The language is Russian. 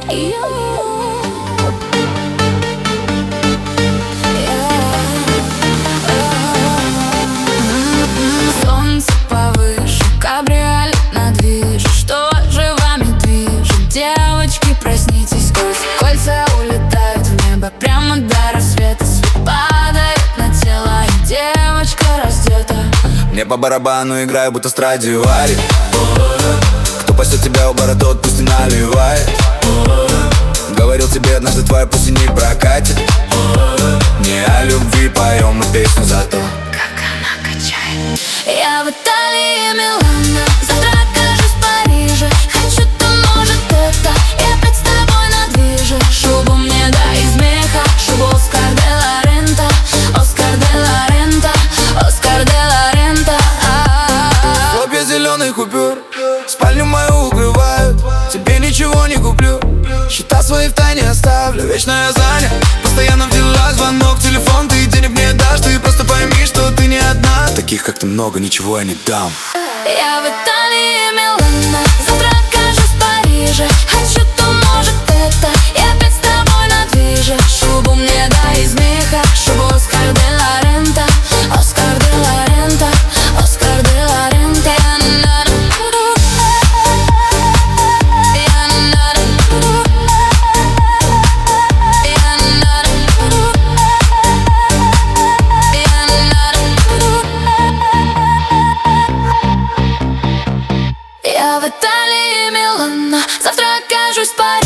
Солнце повыше, кабриолет на движ. Что же вами движет? Девочки, проснитесь, кольца улетают в небо прямо до рассвета. Свет падает на тело, и девочка раздета. Мне по барабану играю, будто Страдивари. Кто пасет тебя у бара, тот пусть и наливает. Говорил тебе однажды, твоя пусть не прокатит. Не о любви поем мы песню, зато как она качает. Я в Италии, Милано, завтра окажусь в Париже. Хочу то, может, это, и опять с тобой на движе. Шубу мне дай из меха, шубу Оскар де ла Рента. Оскар де ла Рента, Оскар де ла Рента. хлопья зеленых купюр спальню мою укрывают. Тебе ничего не куплю, счета свои в тайне оставлю. Вечно я занят, постоянно в делах. Звонок, телефон, ты денег мне дашь. Ты просто пойми, что ты не одна. Таких, как ты, много, ничего я не дам. Я в Италии, Милано, завтра окажусь в Париже. Хочу то, может, это, и опять с тобой на движе. Шубу мне дай из меха, шубу Оскар де ла Рента. Оскар де ла Рента, Оскар де ла Рента. Я в Италии, Милано, завтра окажусь в Париже.